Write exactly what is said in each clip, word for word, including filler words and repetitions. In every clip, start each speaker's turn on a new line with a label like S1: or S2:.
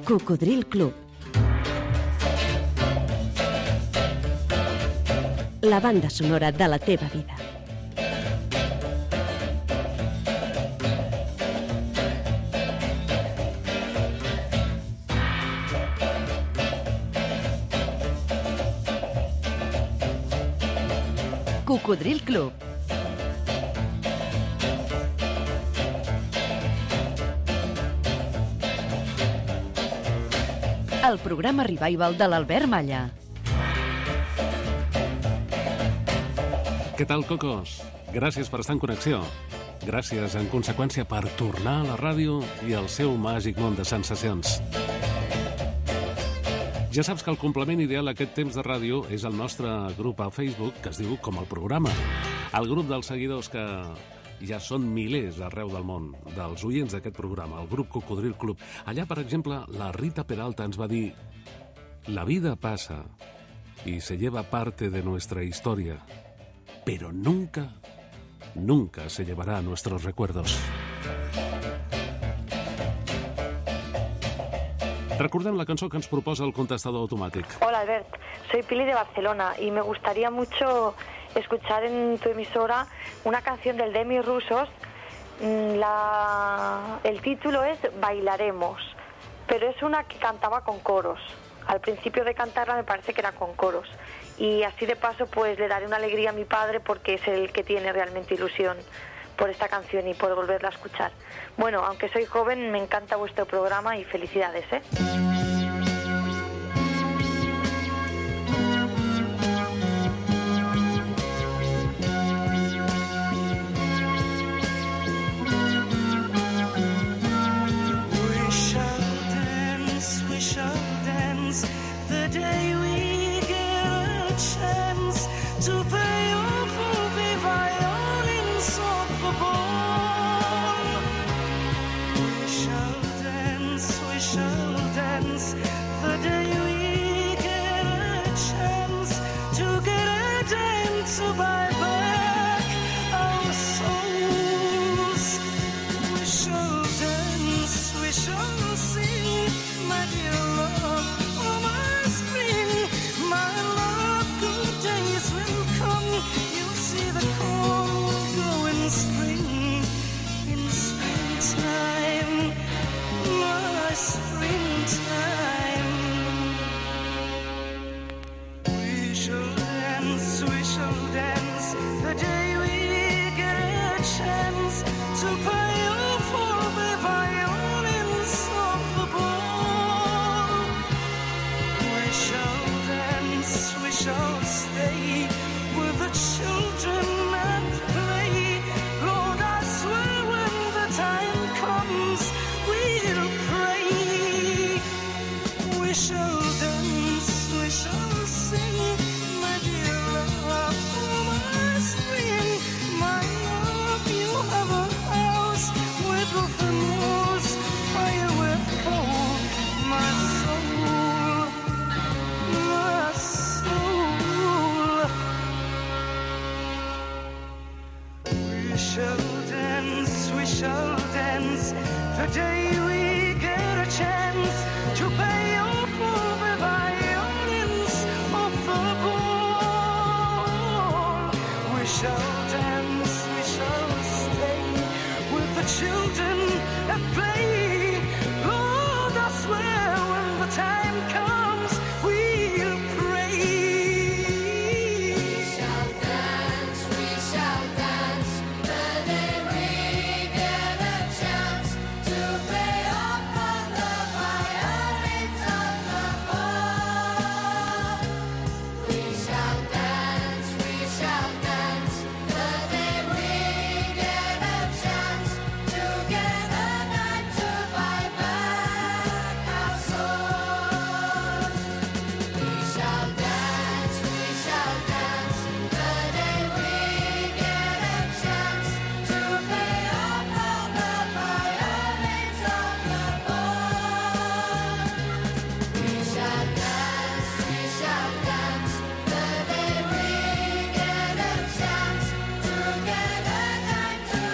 S1: Cocodril Club. La banda sonora de la teva vida. Cocodril Club. El programa Revival de l'Albert Malla.
S2: Què tal, cocos? Gràcies per estar en connexió. Gràcies, en conseqüència, per tornar a la ràdio i al seu màgic món de sensacions. Ja saps que el complement ideal a aquest temps de ràdio és el nostre grup a Facebook, que es diu Com el Programa. El grup dels seguidors que ja són milers arreu del món, dels oients d'aquest programa, el grup Cocodril Club. Allà, per exemple, la Rita Peralta ens va dir: la vida pasa y se lleva parte de nuestra historia, pero nunca, nunca se llevará nuestros recuerdos. Recordem la cançó que ens proposa el contestador automàtic.
S3: Hola, Albert, soy Pili de Barcelona y me gustaría mucho escuchar en tu emisora una canción del Demi Rusos. La... El título es Bailaremos, pero es una que cantaba con coros. Al principio de cantarla me parece que era con coros. Y así de paso pues le daré una alegría a mi padre, porque es el que tiene realmente ilusión por esta canción y por volverla a escuchar. Bueno, aunque soy joven, me encanta vuestro programa y felicidades, ¿eh?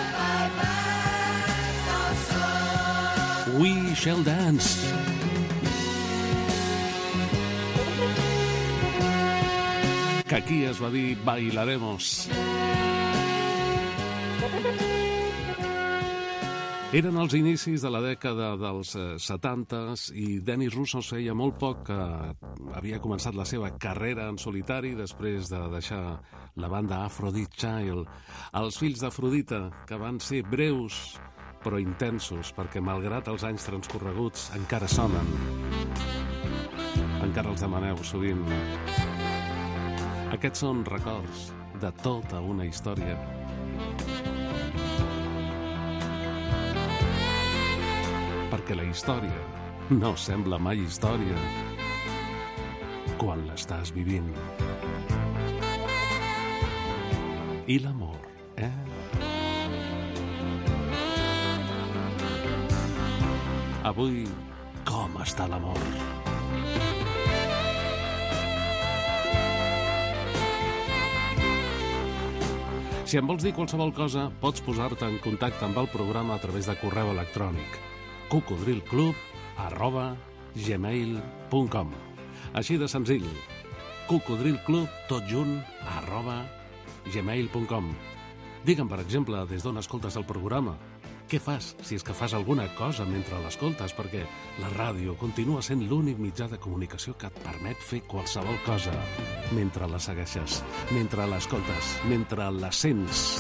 S2: We Shall Dance. que aquí es va dir Bailaremos. Eren els inicis de la dècada dels setantes i Denis Roussos feia molt poc que havia començat la seva carrera en solitari després de deixar la banda Aphrodite Child. Els fills d'Afrodita, que van ser breus però intensos, perquè malgrat els anys transcorreguts encara sonen. Encara els demaneu sovint. Aquests són records de tota una història. Perquè la història no sembla mai història quan l'estàs vivint. I l'amor, eh? Avui, com està l'amor? Si em vols dir qualsevol cosa, pots posar-te en contacte amb el programa a través de correu electrònic cocodrilclub arroba gmail punt com. Així de senzill. Cocodrilclub, tot junt, arroba gmail punt com. Digue'm, per exemple, des d'on escoltes el programa. Què fas, si és que fas alguna cosa mentre l'escoltes? Perquè la ràdio continua sent l'únic mitjà de comunicació que et permet fer qualsevol cosa mentre la segueixes, mentre l'escoltes, mentre la sents.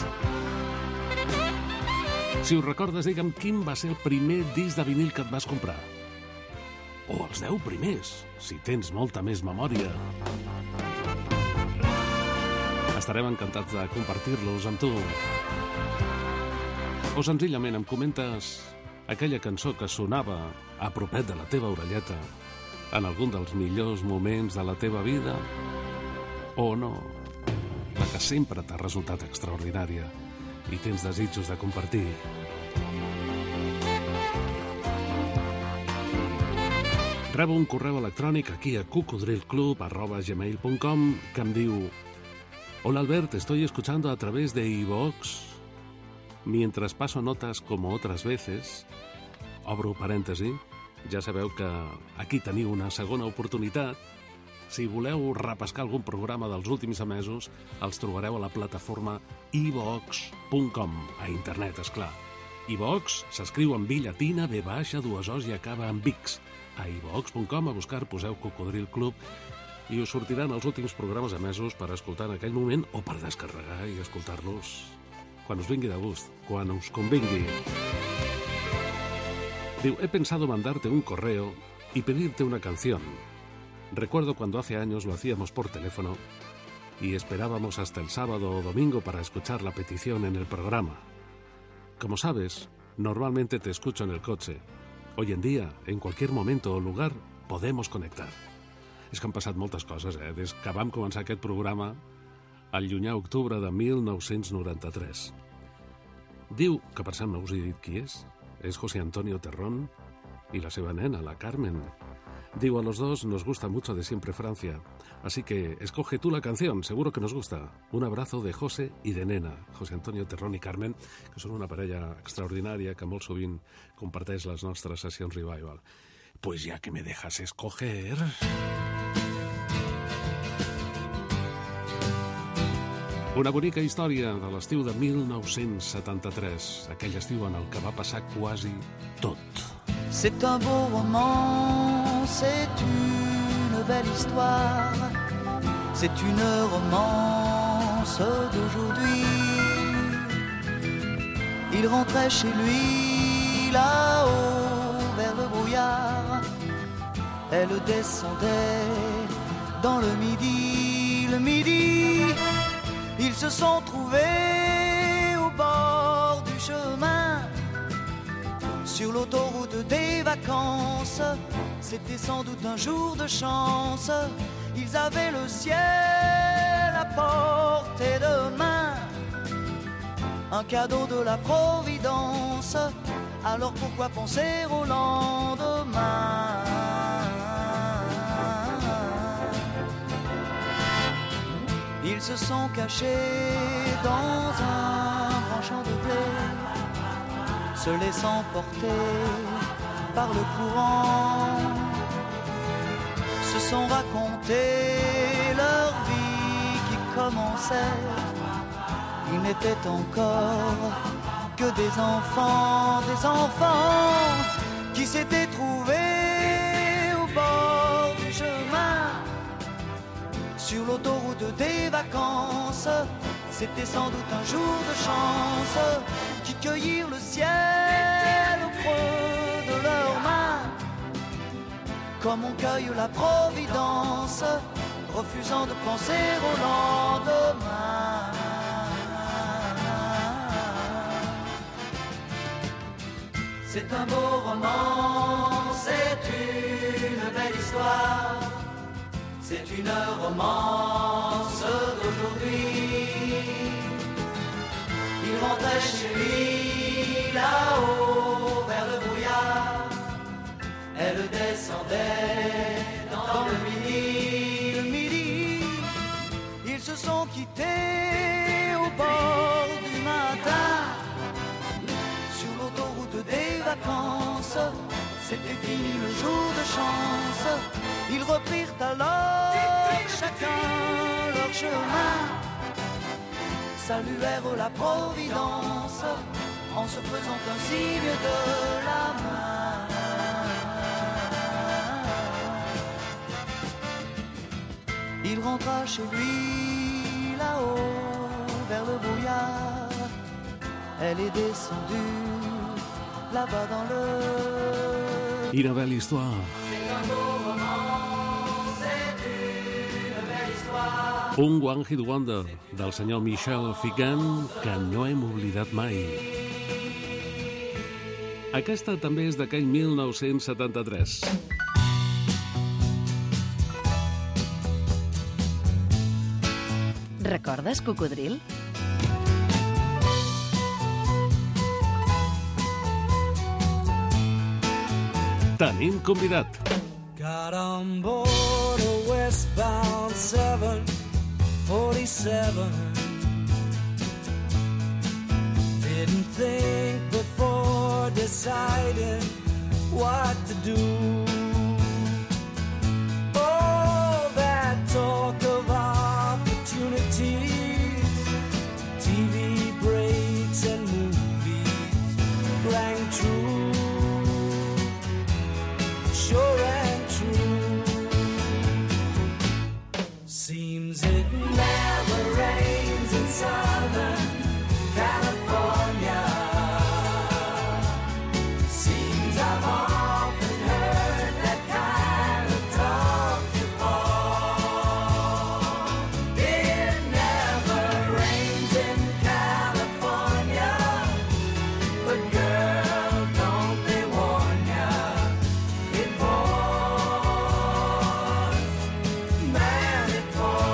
S2: Si ho recordes, digue'm quin va ser el primer disc de vinil que et vas comprar. O els deu primers, si tens molta més memòria. Estarem encantats de compartir-los amb tu. O senzillament em comentes aquella cançó que sonava a propet de la teva orelleta en algun dels millors moments de la teva vida, o no, la que sempre t'ha resultat extraordinària i tens desitjos de compartir. Rebo un correu electrònic aquí a cocodrilclub arroba gmail punt com que em diu: Hola Albert, estoy escuchando a través de iVoox mientras paso notas como otras veces. Obro parèntesi, ja sabeu que aquí teniu una segona oportunitat. Si voleu repescar algun programa dels últims emesos, els trobareu a la plataforma iVoox punt com, a internet, esclar. iVoox s'escriu amb i llatina, b baixa, dues os i acaba amb x. A iVoox punt com, a buscar, poseu Cocodril Club i us sortiran els últims programes emesos per escoltar en aquell moment o per descarregar i escoltar-los quan us vingui de gust, quan us convingui. Diu, he pensado mandarte un correo y pedirte una canción. Recuerdo cuando hace años lo hacíamos por teléfono y esperábamos hasta el sábado o domingo para escuchar la petición en el programa. Como sabes, normalmente te escucho en el coche. Hoy en día, en cualquier momento o lugar, podemos conectar. És que han passat moltes coses, eh? Des que vam començar aquest programa al llunyà octubre de mil nou-cents noranta-tres. Diu, que per cert no us he dit qui és, és José Antonio Terrón y la seva nena, la Carmen. Digo, a los dos nos gusta mucho de Siempre Francia, así que escoge tú la canción, seguro que nos gusta. Un abrazo de José y de nena, José Antonio Terrón i Carmen, que són una parella extraordinària que molt sovint comparteix les nostres sessions revival. Pues ya que me dejas escoger... Una bonica història de l'estiu de mil nou-cents setanta-tres, aquell estiu en el que va passar quasi tot.
S4: C'est un beau roman, c'est une belle histoire, c'est une romance d'aujourd'hui. Il rentrait chez lui là-haut vers le brouillard, elle descendait dans le midi, le midi. Ils se sont trouvés au bord du chemin, sur l'autoroute des vacances. C'était sans doute un jour de chance. Ils avaient le ciel à portée de main, un cadeau de la Providence. Alors pourquoi penser au lendemain? Ils se sont cachés dans un grand champ de blé, se laissant porter par le courant, se sont racontés leur vie comme on sait, ils n'étaient encore que des enfants, des enfants qui s'étaient trouvés au bord du chemin, sur l'autoroute des vacances. C'était sans doute un jour de chance, qui cueillirent le ciel au creux de leurs mains, comme on cueille la providence, refusant de penser au lendemain. C'est un beau roman, c'est une belle histoire, c'est une romance d'aujourd'hui. Il rentrait chez lui là-haut vers le brouillard, elle descendait dans le midi. Le midi, ils se sont quittés au bord du matin, sur l'autoroute des vacances. C'était fini le jour de chance. Ils reprirent alors chacun leur chemin, saluèrent la providence en se faisant un signe de la main. Il rentra chez lui là-haut vers le brouillard, elle est descendue là-bas dans le...
S2: Quina bella histoire. Un One Hit Wonder del senyor Michel Figan que no hem oblidat mai. Aquesta també és d'aquell mil nou-cents setanta-tres.
S1: Recordes, Cocodril?
S2: Tenim convidat.
S5: Got on board a westbound seven forty-seven. Didn't think before deciding what to do. Oh, that talk of opportunities, T V breaks and movies rang true, sure and true. Seems it never rains in Southern California. Seems I've often heard that kind of talk before. It never rains in California, but girl, don't they warn ya, it pours, man, it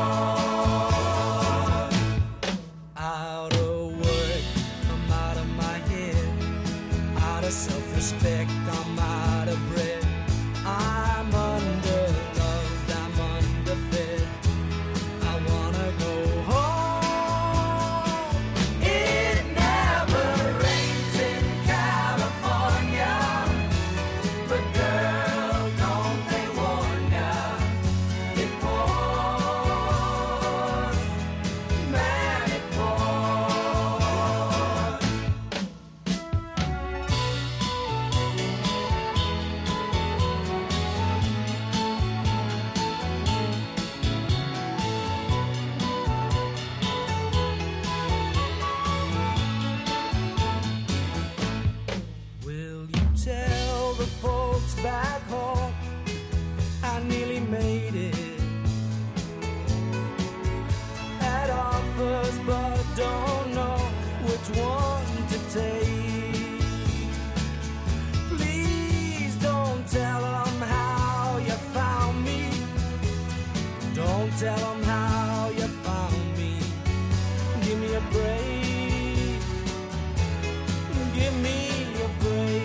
S5: pours. Out of work, I'm out of my head, out of self-respect, I'm out of breath. I'm underloved, I'm underfed, I wanna go home. It never rains in California, but girl, don't they warn ya, it pours, man, it pours. Will you tell the folks back home I nearly made it? Had offers but don't know which one to take. Please don't tell them how you found me. Don't tell them how you found me. Give me a break. Give me a break.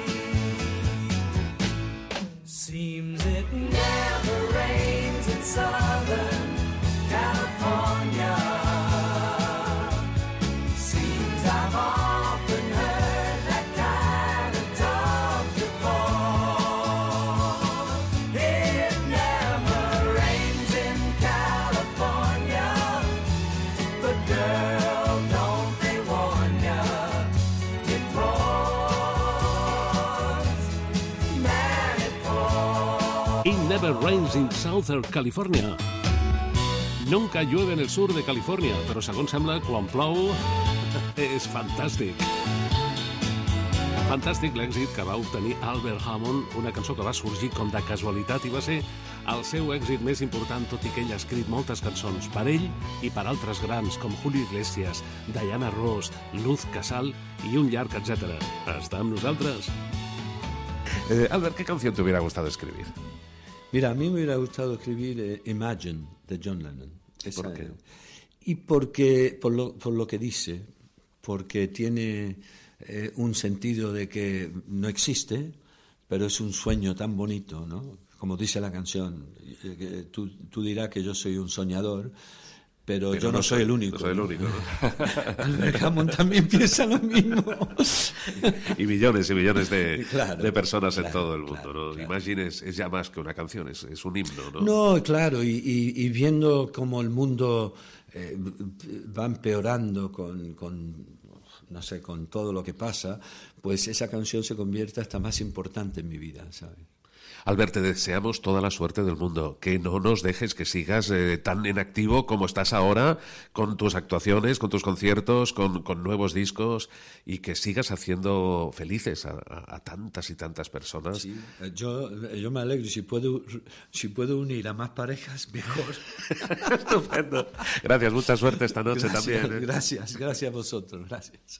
S5: Seems it never rains in Southern California. Seems I've
S2: It Never Rains in Southern California. Nunca llueve en el sur de Califòrnia, però segons sembla, quan plou, és fantàstic. Fantàstic l'èxit que va obtenir Albert Hammond, una cançó que va sorgir com de casualitat i va ser el seu èxit més important, tot i que ell ha escrit moltes cançons per ell i per altres grans com Julio Iglesias, Diana Ross, Luz Casal i un llarg etcètera. Està amb nosaltres.
S6: Eh, Albert, ¿qué canción te hubiera gustado escribir?
S7: Mira, a mí me hubiera gustado escribir eh, Imagine de John Lennon. Esa,
S6: ¿Por qué?
S7: eh, y porque, por lo, por lo que dice, porque tiene eh, un sentido de que no existe, pero es un sueño tan bonito, ¿no? Como dice la canción, eh, que tú, tú dirás que yo soy un soñador, pero, pero yo no, no soy el único.
S6: No soy el único, ¿no?
S7: Albert Hammond también piensa lo mismo.
S6: Y millones y millones de,
S7: claro,
S6: de personas
S7: claro,
S6: en todo el mundo,
S7: claro,
S6: ¿no?
S7: claro.
S6: Imagine es, es ya más que una canción, es, es un himno, ¿no?
S7: No, claro, y, y, y viendo cómo el mundo eh, va empeorando con, con, no sé, con todo lo que pasa, pues esa canción se convierte hasta más importante en mi vida, ¿sabes?
S6: Albert, te deseamos toda la suerte del mundo, que no nos dejes, que sigas eh, tan en activo como estás ahora, con tus actuaciones, con tus conciertos, con, con nuevos discos, y que sigas haciendo felices a, a, a tantas y tantas personas.
S7: Sí, yo, yo me alegro, si puedo, si puedo unir a más parejas, mejor.
S6: Estupendo. Gracias, mucha suerte esta noche
S7: Gracias,
S6: también. ¿eh?
S7: Gracias, gracias a vosotros, gracias.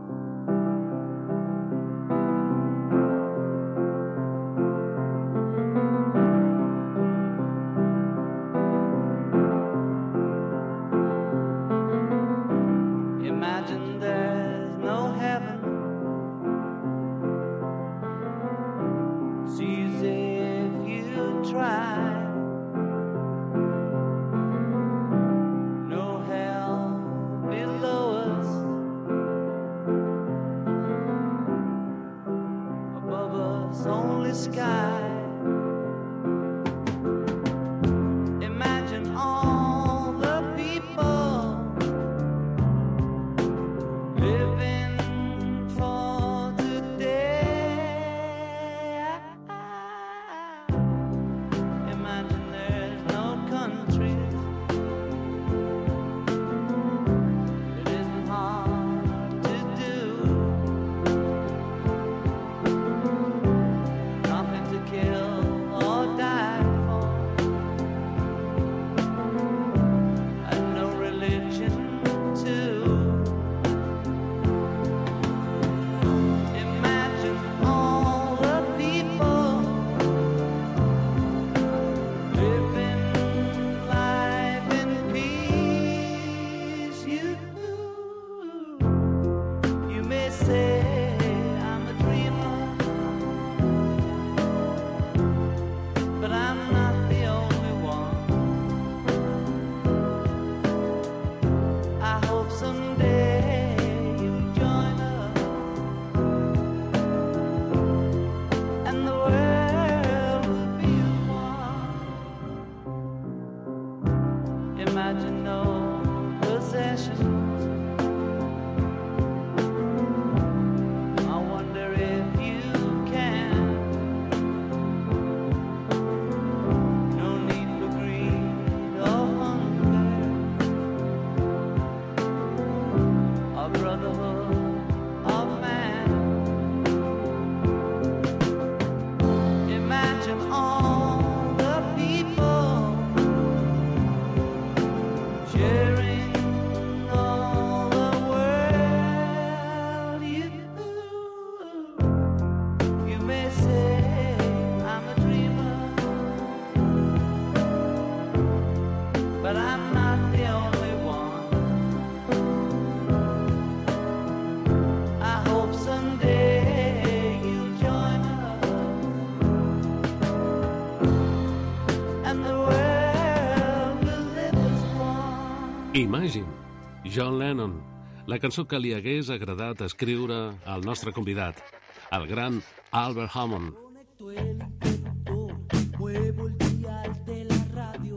S2: Imagine, John Lennon, la cançó que li hagués agradat escriure al nostre convidat, el gran Albert Hammond.
S5: Conecto el interruptor, muevo el dial de la radio,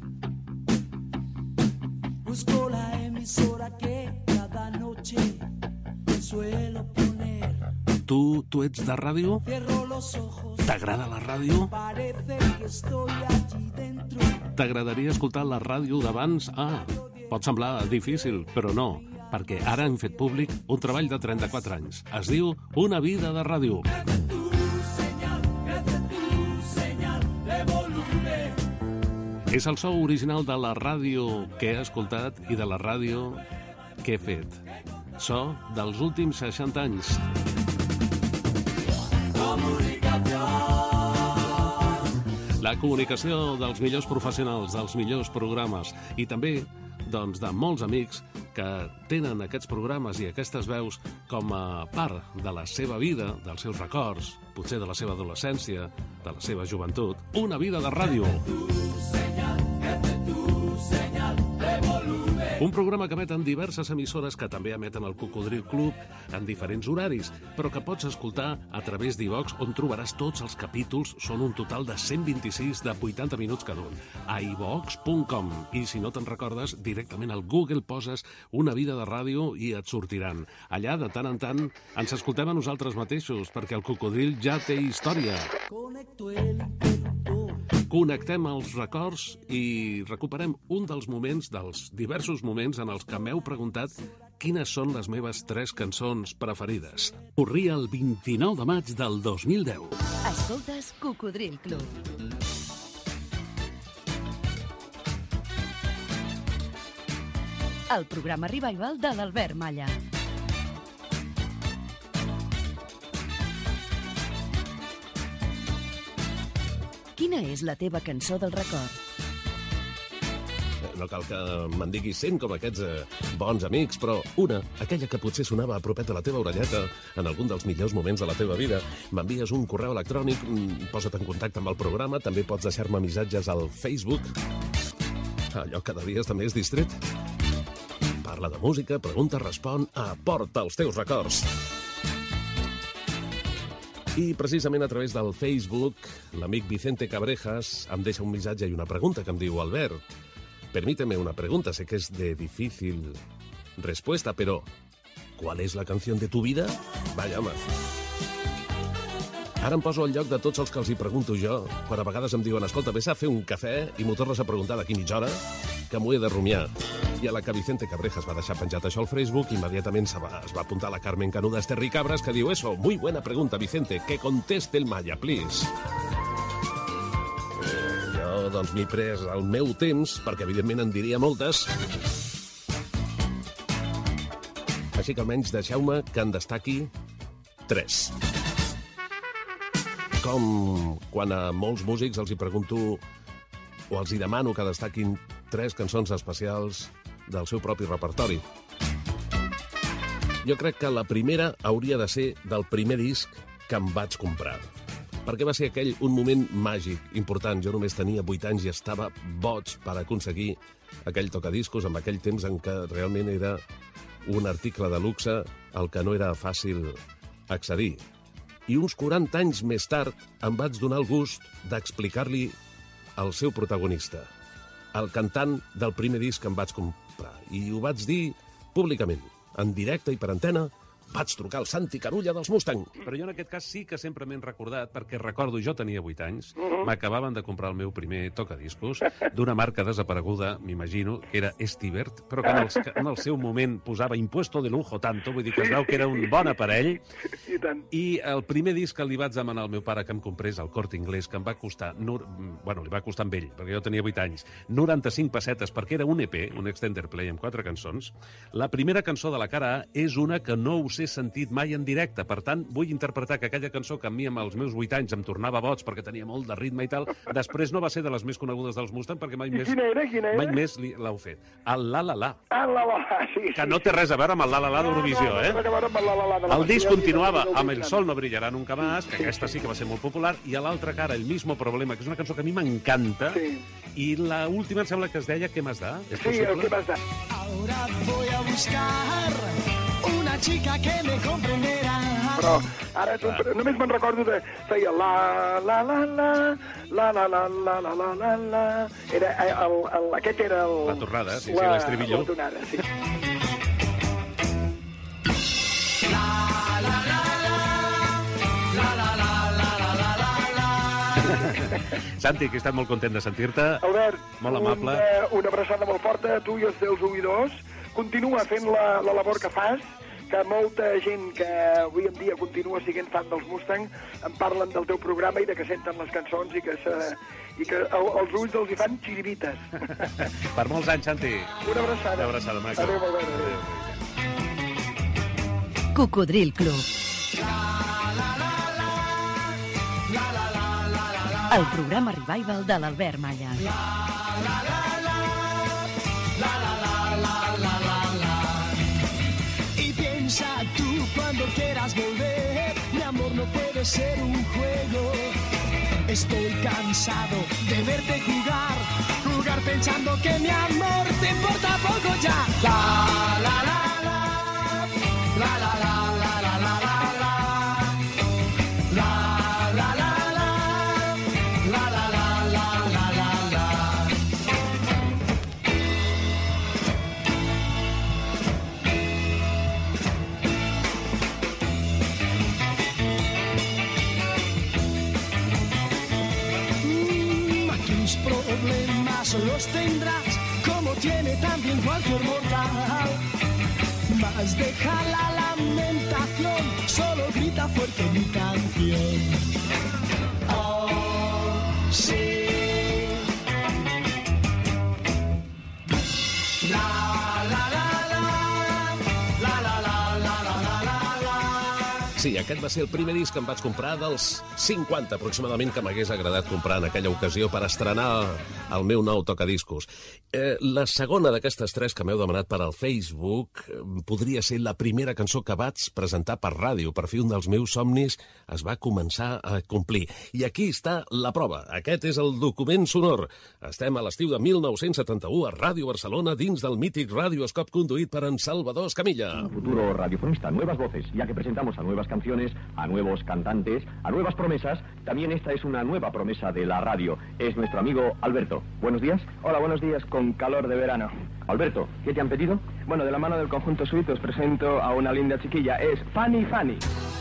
S5: busco la emisora que cada noche suelo poner.
S2: Tu, tu ets de ràdio? T'agrada la ràdio? T'agradaria escoltar la ràdio d'abans? Ah, pot semblar difícil, però no, perquè ara hem fet públic un treball de trenta-quatre anys. Es diu Una vida de ràdio. És el so original de la ràdio que he escoltat i de la ràdio que he fet. So dels últims seixanta anys. La comunicació dels millors professionals, dels millors programes i també, doncs, de molts amics que tenen aquests programes i aquestes veus com a part de la seva vida, dels seus records, potser de la seva adolescència, de la seva joventut. Una vida de ràdio. Un programa que emet en diverses emissores que també emeten el Cocodril Club en diferents horaris, però que pots escoltar a través d'iVox, on trobaràs tots els capítols. Són un total de cent vint-i-sis de vuitanta minuts cada un. A ivox punt com. I si no te'n recordes, directament al Google poses Una vida de ràdio i et sortiran. Allà, de tant en tant, ens escoltem a nosaltres mateixos, perquè el Cocodril ja té història. Connectem els records i recuperem un dels moments, dels diversos moments en els que m'heu preguntat quines són les meves tres cançons preferides. Corria el vint-i-nou de maig del dos mil deu.
S1: Escoltes Cocodril Club. El programa revival de l'Albert Malla. Quina és la teva cançó del record?
S2: No cal que me'n diguis cent com aquests eh, bons amics, però una, aquella que potser sonava a propet a la teva orelleta en algun dels millors moments de la teva vida. M'envies un correu electrònic, posa't en contacte amb el programa, també pots deixar-me missatges al Facebook. Allò cada dia està més distret. Parla de música, pregunta, respon, aporta els teus records. I precisament a través del Facebook, l'amic Vicente Cabrejas em deixa un missatge i una pregunta que em diu: Albert, permíteme una pregunta, sé que es de difícil respuesta, pero ¿cuál es la canción de tu vida? Vaya, home. Ara em poso al lloc de tots els que els hi pregunto jo, quan a vegades em diuen: escolta, vés a fer un cafè i m'ho tornes a preguntar d'aquí mitja hora, que m'ho he de rumiar. I a la que Vicente Cabrejas va deixar penjat això al Facebook, immediatament se va, es va apuntar la Carmen Canuda Esterri Cabras, que diu: eso, muy buena pregunta, Vicente, que conteste el Malla, please. Eh, jo, doncs, m'he pres el meu temps, perquè evidentment en diria moltes. Així que almenys deixeu-me que en destaqui tres. Com quan a molts músics els hi pregunto o els hi demano que destaquin tres cançons especials del seu propi repertori. Jo crec que la primera hauria de ser del primer disc que em vaig comprar, perquè va ser aquell un moment màgic, important. Jo només tenia vuit anys i estava boig per aconseguir aquell tocadiscos en aquell temps en què realment era un article de luxe al que no era fàcil accedir. I uns quaranta anys més tard em vaig donar el gust d'explicar-li al seu protagonista, el cantant del primer disc que em vaig comprar. I ho vaig dir públicament, en directe i per antena. Vaig trucar al Santi Carulla dels Mustang. Però jo en aquest cas sí que sempre m'he recordat, perquè recordo, jo tenia vuit anys, m'acabaven de comprar el meu primer tocadiscos d'una marca desapareguda, m'imagino, que era Estibert, però que en, els, que en el seu moment posava impuesto de lujo tanto, vull dir que es veu que era un bon aparell.
S8: I tant.
S2: I el primer disc que li vaig demanar al meu pare que em comprés, el Corte Inglés, que em va costar, no, bueno, li va costar amb ell, perquè jo tenia vuit anys, noranta-cinc pessetes, perquè era un E P, un extender play amb quatre cançons. La primera cançó de la cara A és una que no us he sentit mai en directe, per tant vull interpretar que aquella cançó que a mi amb els meus vuit anys em tornava boig perquè tenia molt de ritme i tal, després no va ser de les més conegudes dels Mustang perquè mai
S8: I
S2: més
S8: quina era, quina era?
S2: mai més li- l'heu fet. El La La La,
S8: Ah, la la la, sí.
S2: que no té res a veure amb el La La La d'Eurovisió,
S8: no, no,
S2: eh?
S8: no, no, no, la, la, la, de la
S2: El disc
S8: Masia,
S2: continuava
S8: del
S2: amb El
S8: Disneyland.
S2: sol no brillarà nunca más, que aquesta sí que va ser molt popular, i a l'altra cara, El mismo problema, que és una cançó que a mi m'encanta,
S8: Sí.
S2: i la última em sembla que es deia Què más da? És
S8: Sí, el
S2: possible?
S8: que vas dar.
S5: Ahora voy a buscar una chica que me comprenderá.
S8: Però ara tu, només me'n recordo de... Feia la, la, la, la, la, la, la, la, la, la, la, la... Era, el, el, aquest era el...
S2: La tornada, sí, sí, l'estribillo.
S8: La tonada, sí.
S5: La, la, la, la,
S2: Santi, que he estat molt content de sentir-te.
S8: Albert,
S2: molt amable.
S8: Una, una abraçada molt forta a tu i als teus oïdors. Continua fent la, la labor que fas, que molta gent que avui en dia continua sent fan dels Mustang em parlen del teu programa i de que senten les cançons i que, se, i que el, els ulls els hi fan xiribites.
S2: Per molts anys, Santi.
S8: Una abraçada.
S2: Una abraçada, maco.
S8: Adéu, Albert. Adéu.
S1: Cocodril Club. El programa revival de l'Albert Malla.
S5: Y piensa tú cuando quieras volver, mi amor no puede ser un juego. Estoy cansado de verte jugar, jugar pensando que mi amor te importa poco ya. La la la la, la la la la la la la la, la la la la, la la la la la la la. Tus problemas los tendrás, como tiene también cualquier mortal. Mas deja la lamentación, solo grita fuerte mi canción. Oh, sí. La, la, la, la, la, la, la, la, la, la, la.
S2: Sí, aquest va ser el primer disc que em vaig comprar dels cinquanta, aproximadament, que m'hagués agradat comprar en aquella ocasió per estrenar el meu nou tocadiscos. Eh, la segona d'aquestes tres que m'heu demanat per al Facebook eh, podria ser la primera cançó que vaig presentar per ràdio. Per fi un dels meus somnis es va començar a complir. I aquí està la prova. Aquest és el document sonor. Estem a l'estiu de mil nou-cents setanta-u a Ràdio Barcelona, dins del mític radioscop conduït per en Salvador Escamilla.
S9: Futuro radiofonista, nuevas voces, ya que presentamos a nuevas canciones, a nuevos cantantes, a nuevas promesas. También esta es una nueva promesa de la radio. Es nuestro amigo Alberto. Buenos días.
S10: Hola, buenos días, con calor de verano.
S9: Alberto, ¿qué te han pedido?
S10: Bueno, de la mano del conjunto suite os presento a una linda chiquilla. Es Fanny Fanny.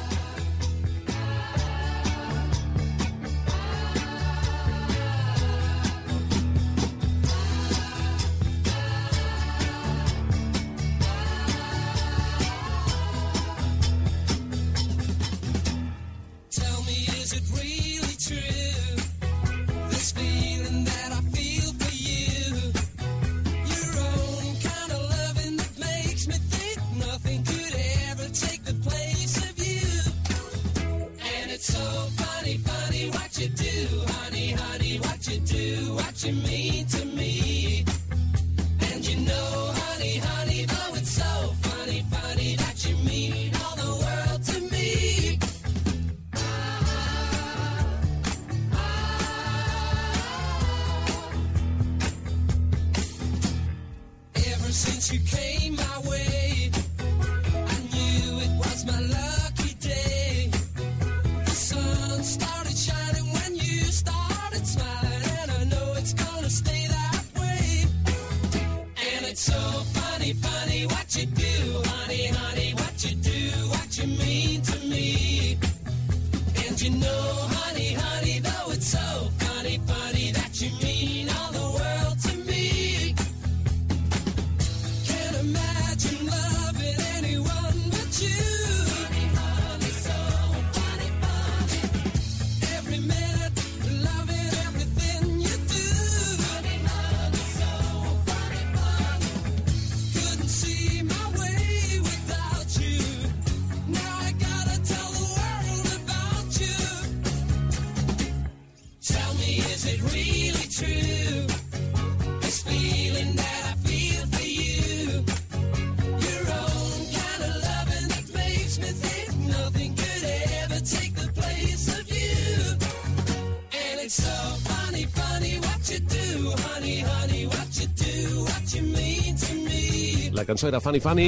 S2: La cançó era Funny Funny.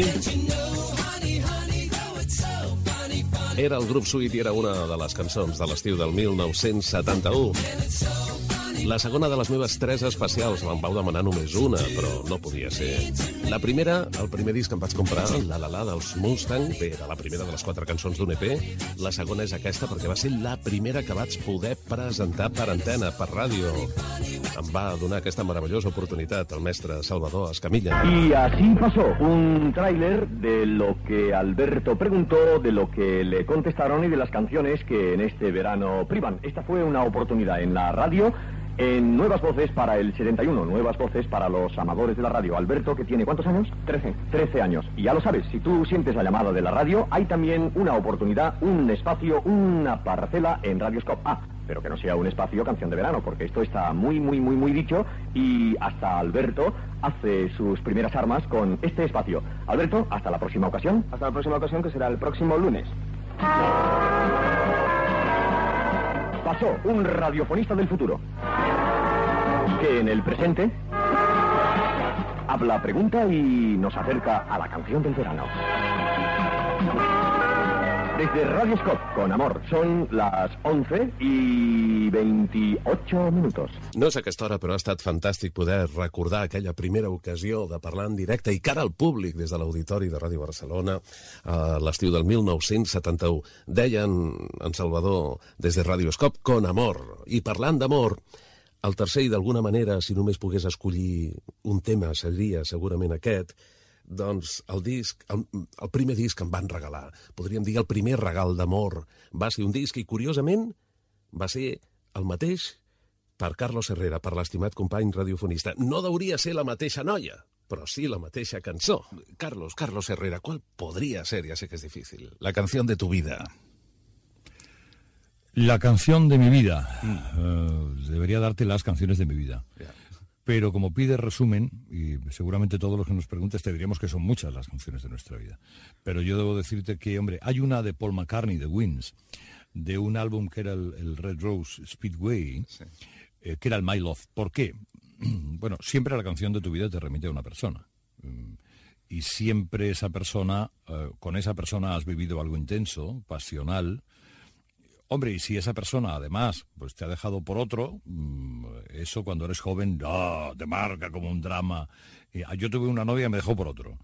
S2: Era el grup Sweet i era una de les cançons de l'estiu del mil nou-cents setanta-u. La segona de les meves tres especials, me'n vau demanar només una, però no podia ser. La primera, el primer disc que em vaig comprar, La La La dels Mustang, bé, era la primera de les quatre cançons d'un E P. La segona és aquesta perquè va ser la primera que vaig poder presentar per antena, per ràdio. Em va donar aquesta meravellosa oportunitat el mestre Salvador Escamilla.
S9: Y así pasó un tráiler de lo que Alberto preguntó, de lo que le contestaron y de las canciones que en este verano privan. Esta fue una oportunidad en la radio, en Nuevas Voces para el setenta y uno, Nuevas Voces para los amadores de la radio. Alberto, que tiene ¿cuántos años? Trece. Trece años. Y ya lo sabes, si tú sientes la llamada de la radio, hay también una oportunidad, un espacio, una parcela en Radioscope. Ah, pero que no sea un espacio canción de verano, porque esto está muy, muy, muy, muy dicho, y hasta Alberto hace sus primeras armas con este espacio. Alberto, hasta la próxima ocasión.
S10: Hasta la próxima ocasión, que será el próximo lunes.
S9: Pasó un radiofonista del futuro, que en el presente habla, pregunta y nos acerca a la canción del verano. Desde Radioscope, con amor, son las once i veintiocho minutos.
S2: No és aquesta hora, però ha estat fantàstic poder recordar aquella primera ocasió de parlar en directe i cara al públic des de l'Auditori de Ràdio Barcelona a l'estiu del mil nou-cents setanta-u. Deien en Salvador des de Radioscope, con amor. I parlant d'amor, el tercer i d'alguna manera, si només pogués escollir un tema, seria segurament aquest. Doncs el disc, el, el primer disc que em van regalar, podríem dir el primer regal d'amor, va ser un disc i, curiosament, va ser el mateix per Carlos Herrera, per l'estimat company radiofonista. No hauria ser la mateixa noia, però sí la mateixa cançó. Carlos, Carlos Herrera, ¿cuál podría ser? Ya sé que es difícil.
S11: La canción de tu vida. La canción de mi vida. Mm. Uh, debería darte las canciones de mi vida. Yeah. Pero como pide resumen, y seguramente todos los que nos preguntes te diríamos que son muchas las canciones de nuestra vida. Pero yo debo decirte que, hombre, hay una de Paul McCartney, de Wings, de un álbum que era el, el Red Rose Speedway, sí. eh, que era el My Love. ¿Por qué? Bueno, siempre la canción de tu vida te remite a una persona. Y siempre esa persona, eh, con esa persona has vivido algo intenso, pasional. Hombre, y si esa persona, además, pues te ha dejado por otro, eso cuando eres joven, ¡oh!, te marca como un drama. Yo tuve una novia y me dejó por otro.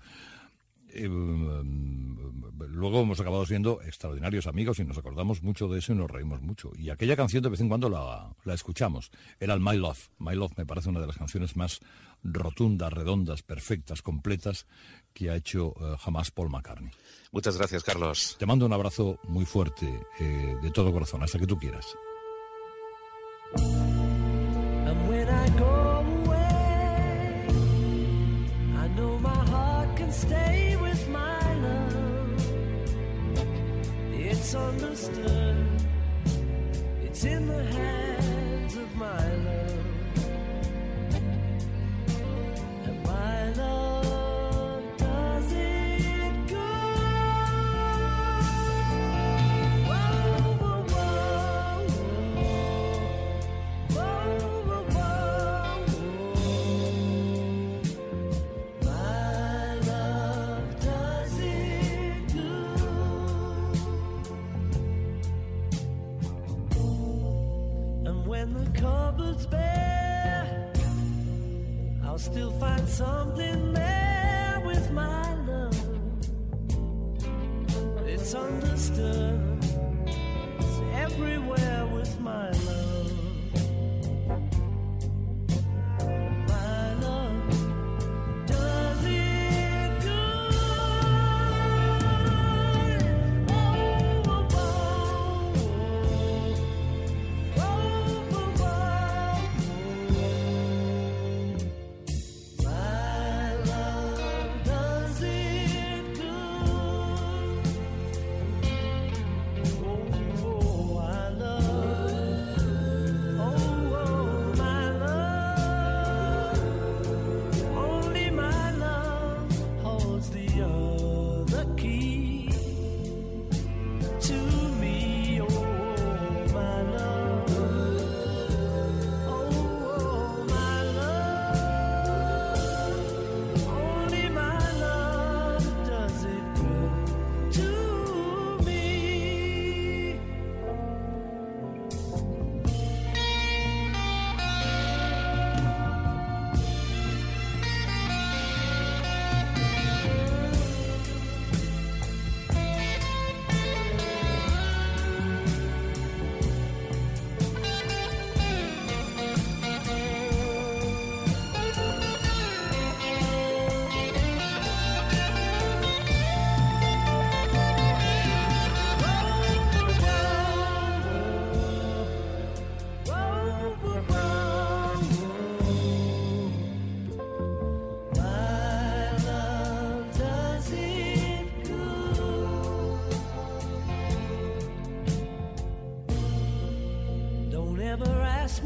S11: Luego hemos acabado siendo extraordinarios amigos y nos acordamos mucho de eso y nos reímos mucho. Y aquella canción de vez en cuando la, la escuchamos. Era el My Love. My Love me parece una de las canciones más rotundas, redondas, perfectas, completas que ha hecho uh, jamás Paul McCartney.
S2: Muchas gracias, Carlos.
S11: Te mando un abrazo muy fuerte, eh, de todo corazón, hasta que tú quieras.
S5: And when I go away, I know my heart can stay with my love. It's understood, it's in the hands of my love. And my love does it good. Whoa, whoa, whoa, whoa, whoa, whoa, whoa. My love does it good. And when the cupboard's bare, I'll still find something there with my love. It's understood, it's everywhere with my love. My love does it good. Oh, oh, oh, oh, oh, oh, oh. My love does it good. Oh, I love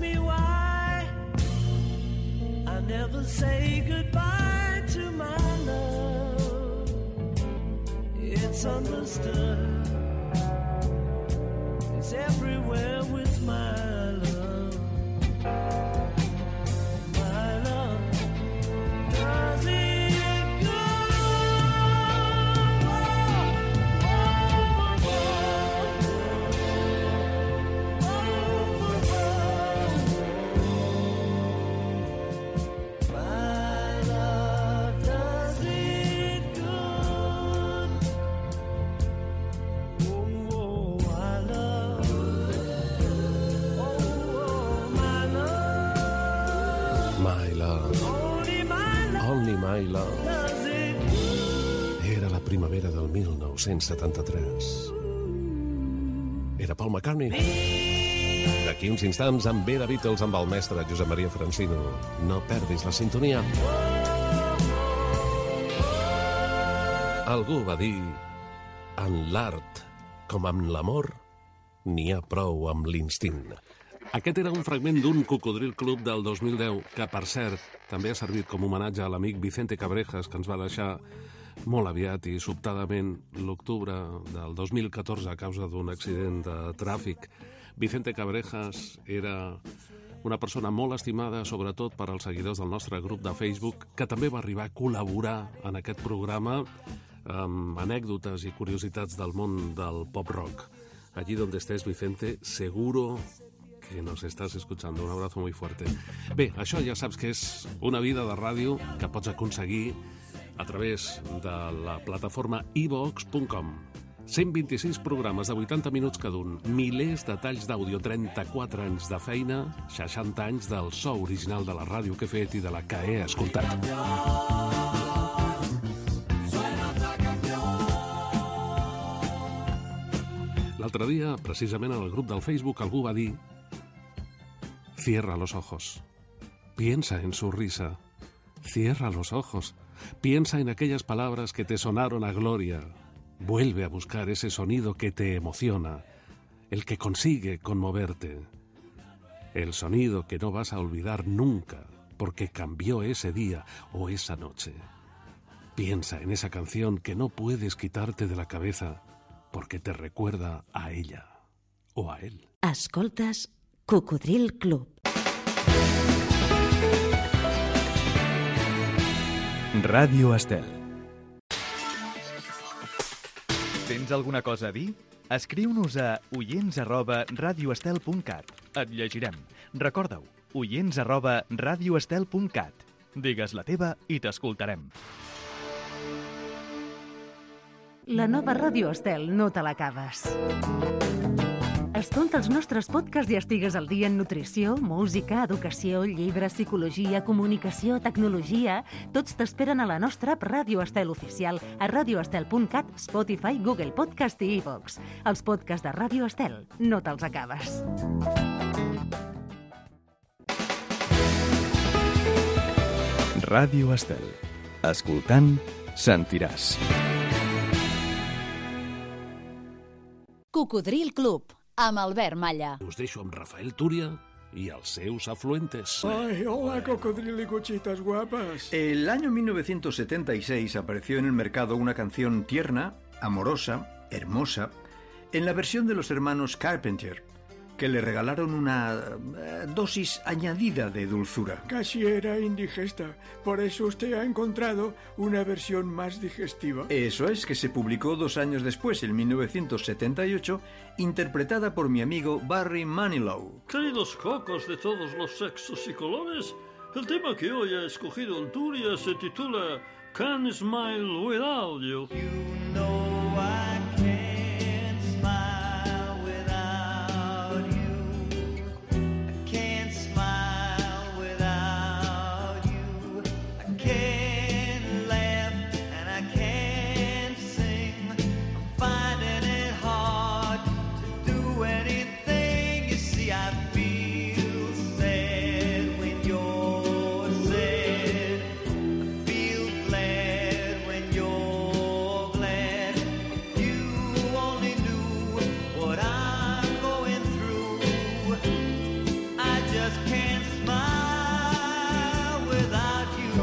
S5: me why I never say goodbye to my love. It's understood. It's everywhere with my love. My love does it go. My love does it good. Oh, oh, I love. Oh, oh, my love.
S2: My Love,
S5: Only my love
S2: Only My Love.
S5: does it good.
S2: Era la primavera del mil nou-cents setanta-tres. Era Paul McCartney. D'aquí uns instants, amb Vera Beatles, amb el mestre Josep Maria Francino. No perdis la sintonia. Algú va dir: en l'art, com amb l'amor, n'hi ha prou amb l'instint. Aquest era un fragment d'un Cocodril Club del dos mil deu, que, per cert, també ha servit com homenatge a l'amic Vicente Cabrejas, que ens va deixar molt aviat i sobtadament l'octubre del dos mil catorze a causa d'un accident de tràfic. Vicente Cabrejas era una persona molt estimada, sobretot per als seguidors del nostre grup de Facebook, que també va arribar a col·laborar en aquest programa amb anècdotes i curiositats del món del pop-rock. Allí donde estés, Vicente, seguro que nos estás escuchando. Un abrazo muy fuerte. Bé, això ja saps que és una vida de ràdio que pots aconseguir a través de la plataforma i vox punt com. cent vint-i-sis programes de vuitanta minuts cada un, milers de talls d'àudio, trenta-quatre anys de feina, seixanta anys del so original de la ràdio que he fet i de la que he escoltat. L'altre dia, precisament en el grup del Facebook, algú va dir: cierra los ojos, piensa en su risa, cierra los ojos, piensa en aquellas palabras que te sonaron a gloria, vuelve a buscar ese sonido que te emociona, el que consigue conmoverte, el sonido que no vas a olvidar nunca, porque cambió ese día o esa noche. Piensa en esa canción que no puedes quitarte de la cabeza, porque te recuerda a ella o a él.
S1: Escoltes Cocodril Club.
S12: Ràdio Estel. Tens alguna cosa a dir? Escriu-nos a oients arroba radioestel punt cat. Et llegirem. Recorda-ho, oients arroba radioestel punt cat. Digues la teva i t'escoltarem.
S13: La nova Ràdio Estel no te l'acabes. Escolta els nostres podcasts i estigues al dia en nutrició, música, educació, llibres, psicologia, comunicació, tecnologia. Tots t'esperen a la nostra app Ràdio Estel oficial a radioestel punt cat, Spotify, Google Podcast i iVox. Els podcasts de Ràdio Estel no te'ls acabes.
S12: Ràdio Estel. Escoltant, sentiràs.
S14: Cocodril Club, amb Albert Malla.
S2: Us deixo amb Rafael Túria y els seus afluentes.
S15: Ay, hola, cocodrilo y cuchitas guapas.
S16: El año mil novecientos setenta y seis apareció en el mercado una canción tierna, amorosa, hermosa, en la versión de los hermanos Carpenter, que le regalaron una eh, dosis añadida de dulzura.
S15: Casi era indigesta, por eso usted ha encontrado una versión más digestiva.
S16: Eso es, que se publicó dos años después, en mil novecientos setenta y ocho, interpretada por mi amigo Barry Manilow.
S17: Queridos cocos de todos los sexos y colores, el tema que hoy ha escogido el Turia se titula Can't Smile Without You.
S5: You know I can't smile without you. I can't smile without you. I can't laugh and I can't sing. I'm finding it hard to do anything. You see, I feel sad when you're sad. I feel glad when you're glad.
S4: can't smile without you.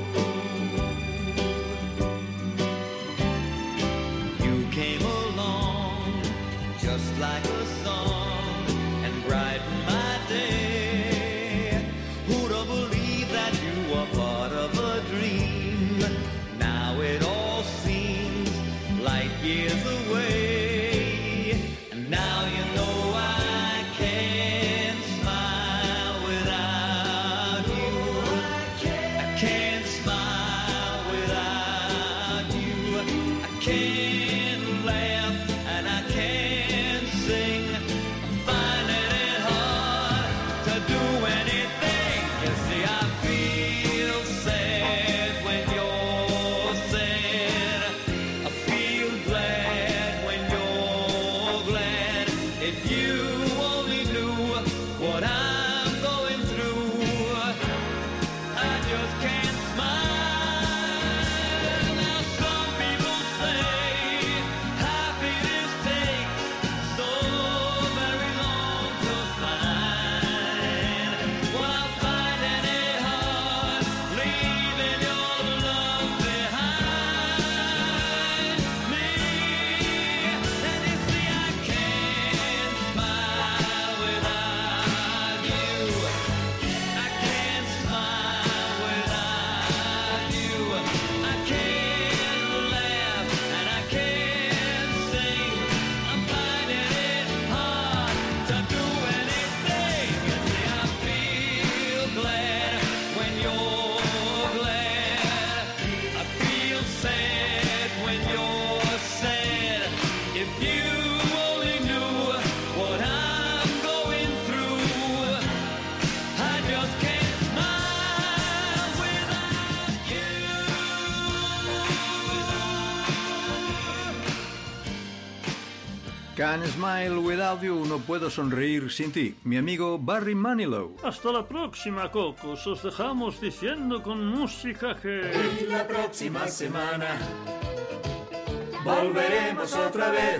S4: You came along just like a song and brightened my day. Who'd have believed that you were part of a dream? Now it all seems light years away, and now you know I can't smile without you. I can't smile without you. I can't laugh and I can't sing. I'm finding it hard to do anything. You see, I feel sad when you're sad. I feel glad when you're glad. If you only knew what I'm going through, I just can't smile. Now some people say happiness takes so very long to find. Well, I'm finding it hard leaving your love behind me. And you see, I can't smile without you. I can't smile without you. I can't laugh and I can't sing. I'm finding it hard to do anything. You see, I feel glad when you're glad. I feel sad when you're sad. If you only knew what I'm going through, I just can't smile without
S16: Can't smile without you, no puedo sonreír sin ti. Mi amigo Barry Manilow.
S17: Hasta la próxima, Cocos. Os dejamos diciendo con música que...
S4: Y la próxima semana volveremos otra vez.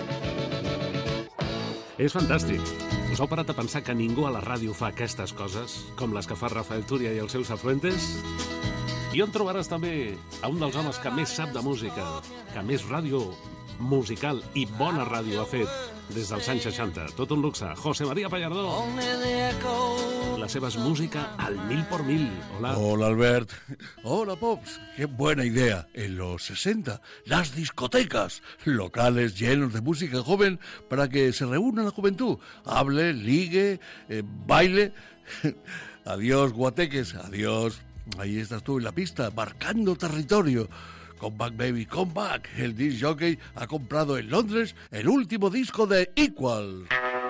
S2: És fantàstic. Us heu parat a pensar que ningú a la ràdio fa aquestes coses, com les que fa Rafael Túria i els seus afluentes? I on trobaràs també a un dels homes que més sap de música, que més ràdio musical i bona ràdio ha fet des dels anys seixanta. Tot un luxe. José María Pallardó. La seva és música al mil por mil. Hola.
S18: Hola, Albert. Hola, Pops. Qué buena idea. En los sesenta, las discotecas, locales llenos de música joven para que se reúna la juventud. Hable, ligue, eh, baile. Adiós, guateques. Adiós. Ahí estás tú en la pista, marcando territorio. Come Back Baby, Come Back. El disc jockey ha comprado en Londres el último disco de Equal.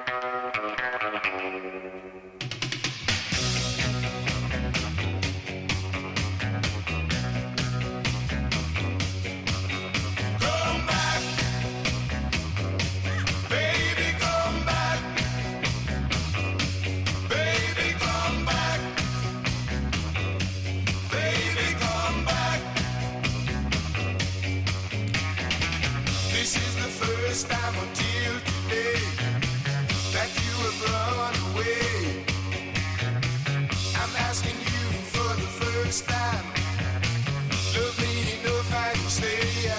S19: This is the first time until today that you have run away. I'm asking you for the first time. Love me enough and you stay.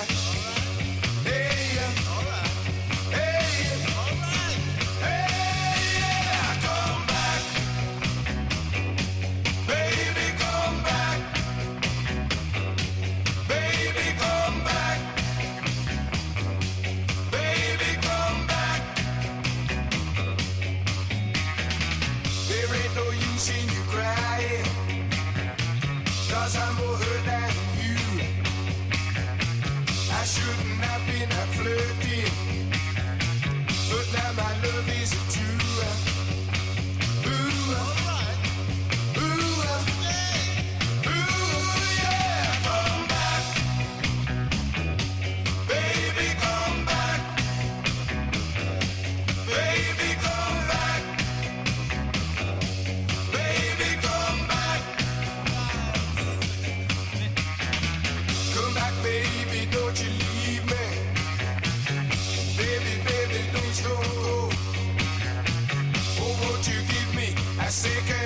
S19: Hey, hey, hey, yeah, come back. Baby, come back. Baby, come back. Baby, come back. There ain't no use in you crying, 'cause I'm more hurt than you. I shouldn't have been out flirting, but now my love is true. Ooh, ooh, ooh, yeah, come back. Baby, come back. Baby, come back. Baby,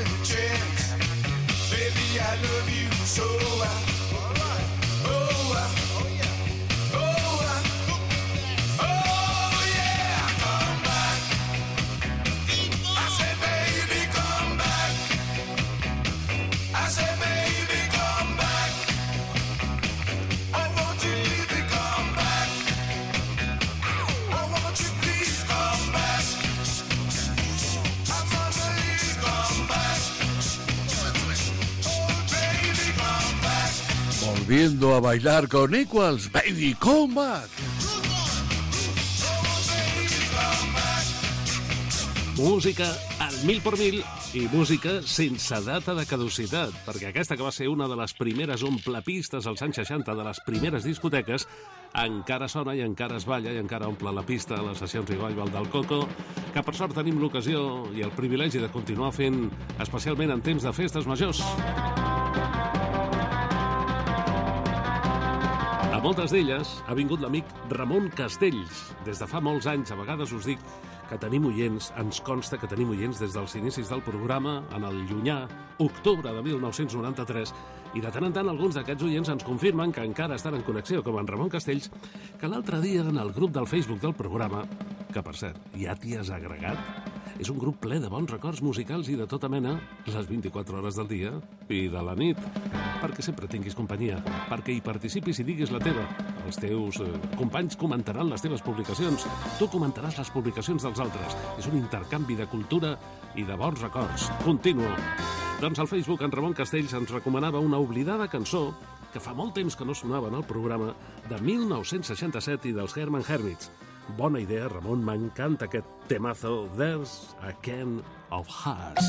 S19: second chance. Baby, I love you so. All right. Oh, uh, oh yeah. Oh, uh, oh yeah. Come back. I said, baby, come back. I said, baby, come back. I want you to come back. I want you, please come back. I want you, please come back. Oh, baby, come back.
S18: Volviendo a bailar con Equals, Baby Come Back.
S2: Música al mil per mil i música sense data de caducitat, perquè aquesta que va ser una de les primeres omplepistes als anys seixanta, de les primeres discoteques, encara sona i encara es balla i encara omple la pista a les sessions revival del Coco, que per sort tenim l'ocasió i el privilegi de continuar fent, especialment en temps de festes majors. A moltes d'elles ha vingut l'amic Ramon Castells. Des de fa molts anys, a vegades us dic que tenim oients, ens consta que tenim oients des dels inicis del programa, en el llunyà octubre de mil nou-cents noranta-tres, i de tant en tant alguns d'aquests oients ens confirmen que encara estan en connexió, com en Ramon Castells, que l'altre dia en el grup del Facebook del programa, que per cert, ja t'hi has agregat, és un grup ple de bons records musicals i de tota mena, les vint-i-quatre hores del dia i de la nit, perquè sempre tinguis companyia, perquè hi participis i diguis la teva. Els teus eh, companys comentaran les teves publicacions, tu comentaràs les publicacions dels altres. És un intercanvi de cultura i de bons records. Continuo. Doncs al Facebook en Ramon Castells ens recomanava una oblidada cançó que fa molt temps que no sonava en el programa, de mil nou-cents seixanta-set i dels Herman Hermits. Bona idea, Ramon, m'encanta aquest temazo, There's a Can of Hearts.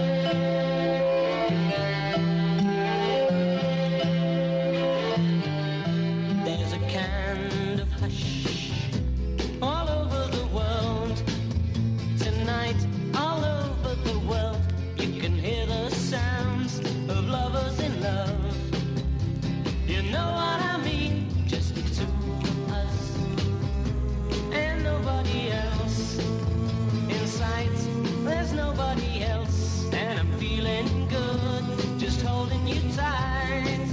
S5: There's a kind of hush all over the world. Tonight, all over the world, you can hear the sounds of lovers in love. You know what I mean? Just the two of us and nobody else. In sight, there's nobody else, and I'm feeling good, just holding you tight.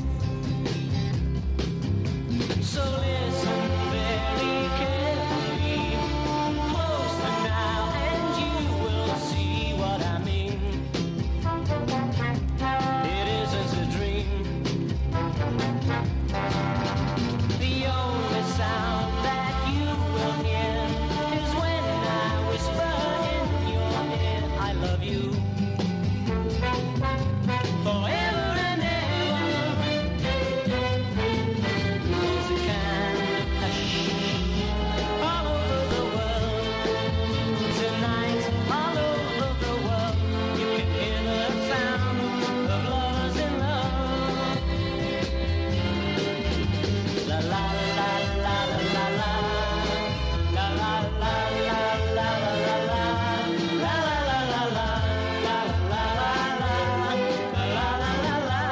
S5: So listen very carefully, closer now, and you will see what I mean. It isn't a dream. The only sound that you will hear is when I whisper in your ear, I love you. Forever and ever. There's a kind of hush all over the world. Tonight, all over the world, you can hear the sound of lovers in love. La la la la la la la. La la la la la la la la. La la la la la. La la la la. La la la la.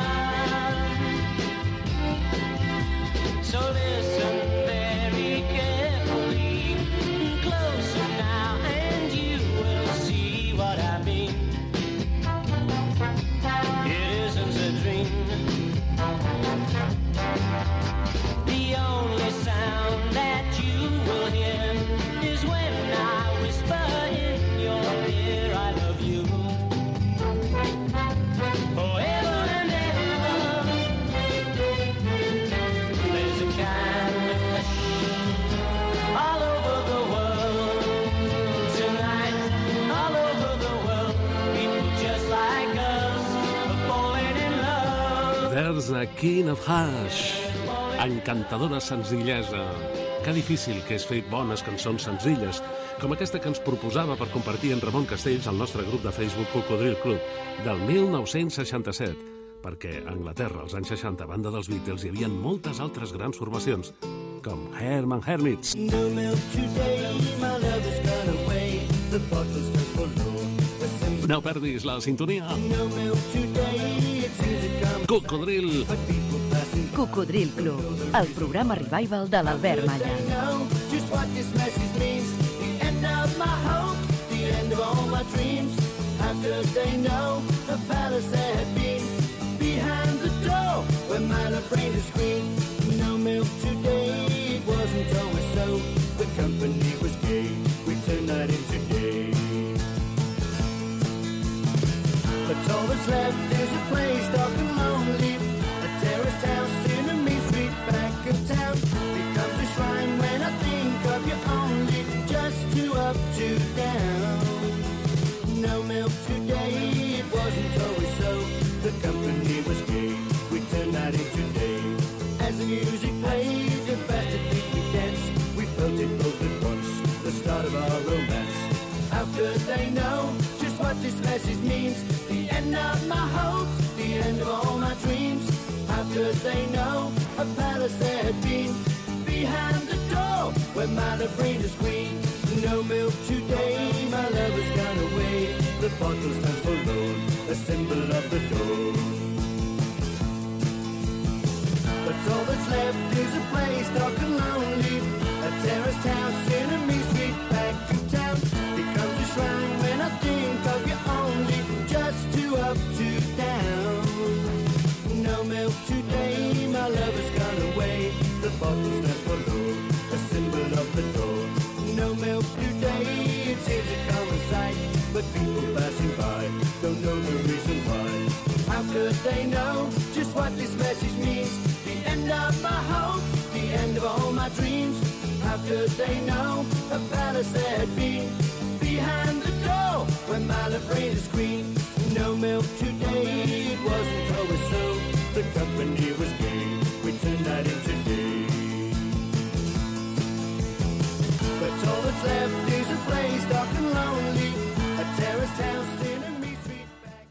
S5: So listen very carefully, closer now, and you will see what I mean. It isn't a dream. The only sound that you will hear is when I whisper in your ear, I love you. Forever and ever. There's a kind of hush all over the world. Tonight, all over the world, people just like us are falling in love.
S2: There's a King of Hush. Encantadora senzillesa. Que difícil que és fer bones cançons senzilles, com aquesta que ens proposava per compartir en Ramon Castells al nostre grup de Facebook Cocodril Club, del mil nou-cents seixanta-set, perquè a Anglaterra, als anys seixanta, a banda dels Beatles, hi havia moltes altres grans formacions, com Herman Hermits.
S5: No milk today, my love has gone away. The bottle's just full low.
S2: No perdis la sintonia.
S5: No milk today, it seems to come.
S2: Cocodril.
S1: Cocodril Club, el programa revival de l'Albert Malla.
S5: Just what this message means. The end of my hope, the end of all my dreams. How could they know a palace there had been behind the door where my love reigned a screen? No milk today, it wasn't always so. The company was gay, we turned night into day. But all that's left is a place dark and lonely, a terraced house in a mean street back of town. Becomes a shrine when I think of you only, just two up, two down. No milk today, it wasn't always so. The company was gay, we turned night into day. As the music played, the faster beat we danced. We felt it both at once, the start of our romance. How could they know just what this message means? The end of my hopes, the end of all my dreams. How could they know a palace there had been behind the door where my love reigned a screen? No milk today, my love has gone away. The bottle stands forlorn, a symbol of the dawn. But all that's left is a place dark and lonely, a terraced house in a mean street back of town. Becomes a shrine when I think of you only, just two up, two down. No milk today, my love has gone away. The bottle stands forlorn, a symbol of the dawn. No milk today, it seems a common sight, but people passing by don't know the reason why. How could they know just what this message means? The end of my hope, the end of all my dreams. How could they know a palace there had been behind the door when my love reigned a screen? No milk today, it wasn't always so. The company